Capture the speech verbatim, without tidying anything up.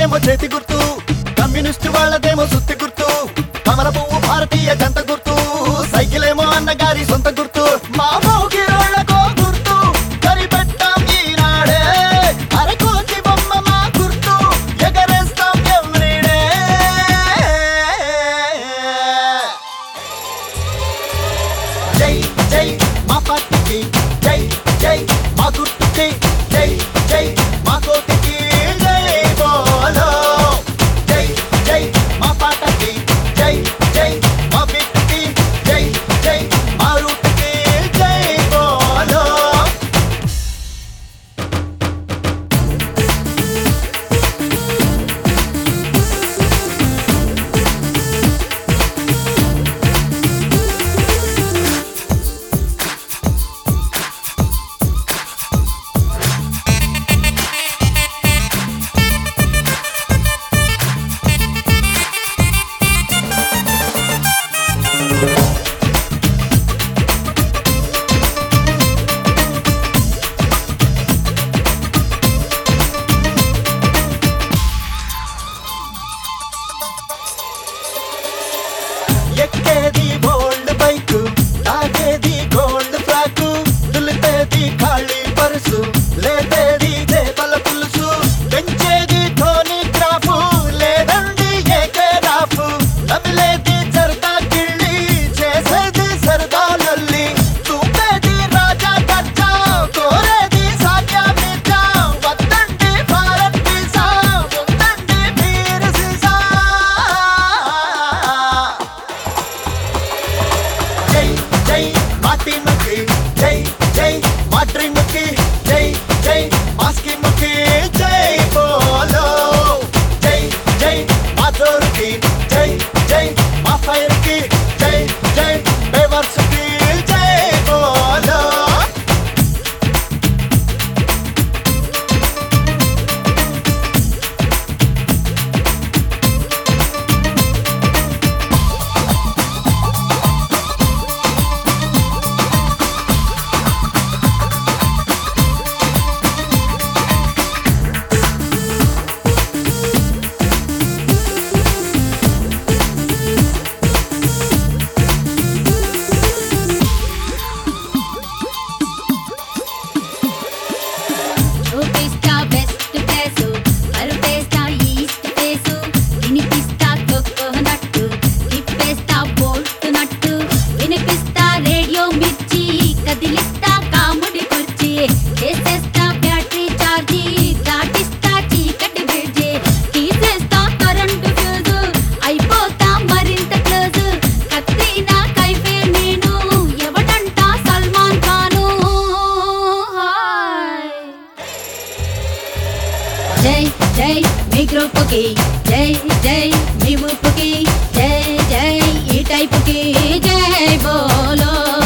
నాదేమో చేతి గుర్తు, కమ్యూనిస్టు వాళ్ళదేమో సుత్తి గుర్తు, కమల పువ్వు భారతీయ జంత గుర్తు, సైకిల్ ఏమో అన్నగారి సొంత గుర్తు. మా మోగి రోళ్ళకో గుర్తు కనిపెట్టాం ఈనాడే, అరకోటి బొమ్మ మా గుర్తు ఎగరేస్తాం ఎవ్రీడే. జై జై మా పార్టీకి, జై జై మా గుర్తుకి, జై జై మా కోటికి జై బోలో. జై జై మా పాటకి, జై జై మా బిట్టుకి, జై జై మా రూట్కి జై బోలో. ఎక్కేది బోల్డ్ బైక్, తాగేది గోల్డ్ ఫ్లాక్, దులిపేది ఖాళీ పరుసు, లేపేది చేపల పులుసు, పెంచేది ధోని గ్రాఫు, లేదండి ఏకే రాఫు, నమిలేది జరదా కిళ్ళి, చేసేది సరదా లొల్లి, చూపేది రాజా కచ్చా, కోరేది సాధ్యా మీర్జా, వద్దండి భారత్ వీసా, ఉందండి వీర సీసా. జై జై మా టీముకి, జై జై మా డ్రీముకి, జై జై మా స్కీముకి జై బోలో. జై జై మా జోరుకి, జై జై మా ఫైర్కి, జై జై బేవర్స్కి జై బోలో. చూపిస్తా బెస్ట్ ప్లేసు, పరుపేస్తా ఈస్ట్ ఫేసు, వినిపిస్తా కోకోనట్టు, తిప్పేస్తా బోల్ట్ నట్టు, వినిపిస్తా రేడియో మిర్చి, కదిలిస్తా కాముడి కుర్చీ, చేసేస్తా బ్యాటరీ చార్జీ, దాటిస్తా చీకటి బ్రిడ్జి, తీసేస్తా కరెంటు ఫ్యూజు, అయిపోతా మరింత క్లోజు, కత్రీనా కైఫే నేను, ఎవడంటా సల్మాన్ ఖాను. హాయ్ జై జై మీ గ్రూపుకి, జై జై మీ ఊపుకి, జై జై ఈ టైపుకి జై బోలో.